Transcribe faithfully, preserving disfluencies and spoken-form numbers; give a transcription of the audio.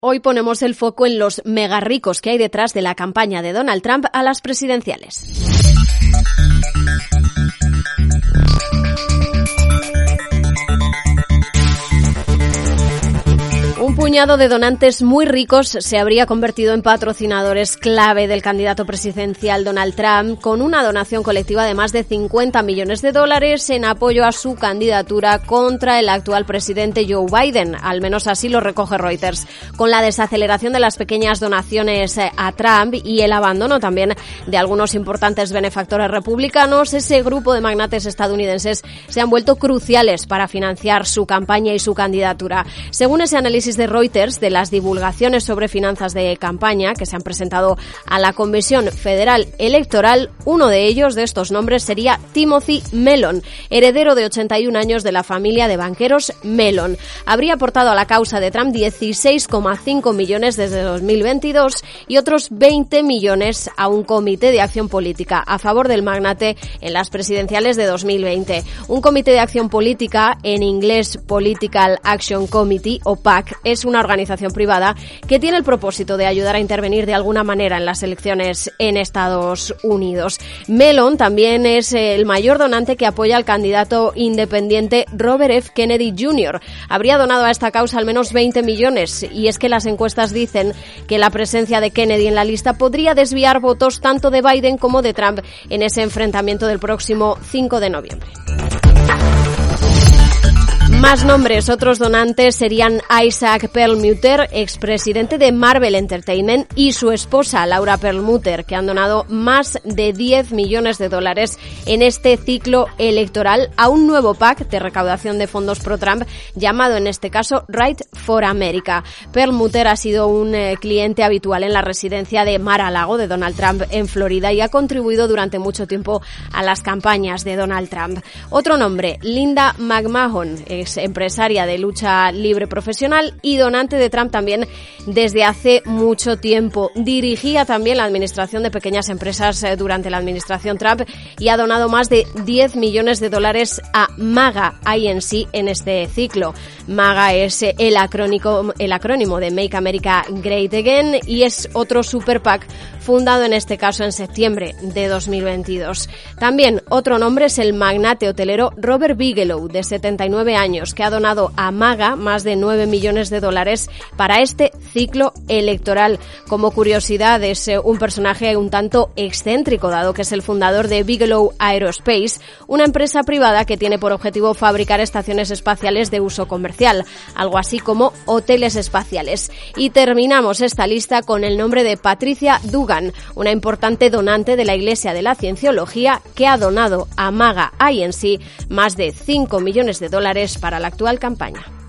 Hoy ponemos el foco en los mega ricos que hay detrás de la campaña de Donald Trump a las presidenciales. Un puñado de donantes muy ricos se habría convertido en patrocinadores clave del candidato presidencial Donald Trump, con una donación colectiva de más de cincuenta millones de dólares en apoyo a su candidatura contra el actual presidente Joe Biden. Al menos así lo recoge Reuters. Con la desaceleración de las pequeñas donaciones a Trump y el abandono también de algunos importantes benefactores republicanos, ese grupo de magnates estadounidenses se han vuelto cruciales para financiar su campaña y su candidatura. Según ese análisis de Reuters, de las divulgaciones sobre finanzas de campaña que se han presentado a la Comisión Federal Electoral, uno de ellos, de estos nombres, sería Timothy Mellon, heredero de ochenta y un años de la familia de banqueros Mellon. Habría aportado a la causa de Trump dieciséis coma cinco millones desde dos mil veintidós y otros veinte millones a un comité de acción política a favor del magnate en las presidenciales de dos mil veinte. Un comité de acción política, en inglés Political Action Committee o PAC, es una organización privada que tiene el propósito de ayudar a intervenir de alguna manera en las elecciones en Estados Unidos. Mellon también es el mayor donante que apoya al candidato independiente Robert F. Kennedy junior Habría donado a esta causa al menos veinte millones, y es que las encuestas dicen que la presencia de Kennedy en la lista podría desviar votos tanto de Biden como de Trump en ese enfrentamiento del próximo cinco de noviembre. Más nombres, otros donantes serían Isaac Perlmutter, expresidente de Marvel Entertainment, y su esposa Laura Perlmutter, que han donado más de diez millones de dólares en este ciclo electoral a un nuevo PAC de recaudación de fondos pro-Trump, llamado en este caso Right for America. Perlmutter ha sido un eh, cliente habitual en la residencia de Mar-a-Lago de Donald Trump en Florida y ha contribuido durante mucho tiempo a las campañas de Donald Trump. Otro nombre, Linda McMahon, es empresaria de lucha libre profesional y donante de Trump también desde hace mucho tiempo. Dirigía también la administración de pequeñas empresas durante la administración Trump y ha donado más de diez millones de dólares a MAGA I N C en este ciclo. MAGA es el acrónimo, el acrónimo de Make America Great Again y es otro super PAC fundado en este caso en septiembre de dos mil veintidós. También otro nombre es el magnate hotelero Robert Bigelow, de setenta y nueve años, que ha donado a MAGA más de nueve millones de dólares para este ciclo electoral. Como curiosidad, es un personaje un tanto excéntrico, dado que es el fundador de Bigelow Aerospace, una empresa privada que tiene por objetivo fabricar estaciones espaciales de uso comercial, algo así como hoteles espaciales. Y terminamos esta lista con el nombre de Patricia Dugan, una importante donante de la Iglesia de la Cienciología que ha donado a MAGA I N C más de cinco millones de dólares para la actual campaña.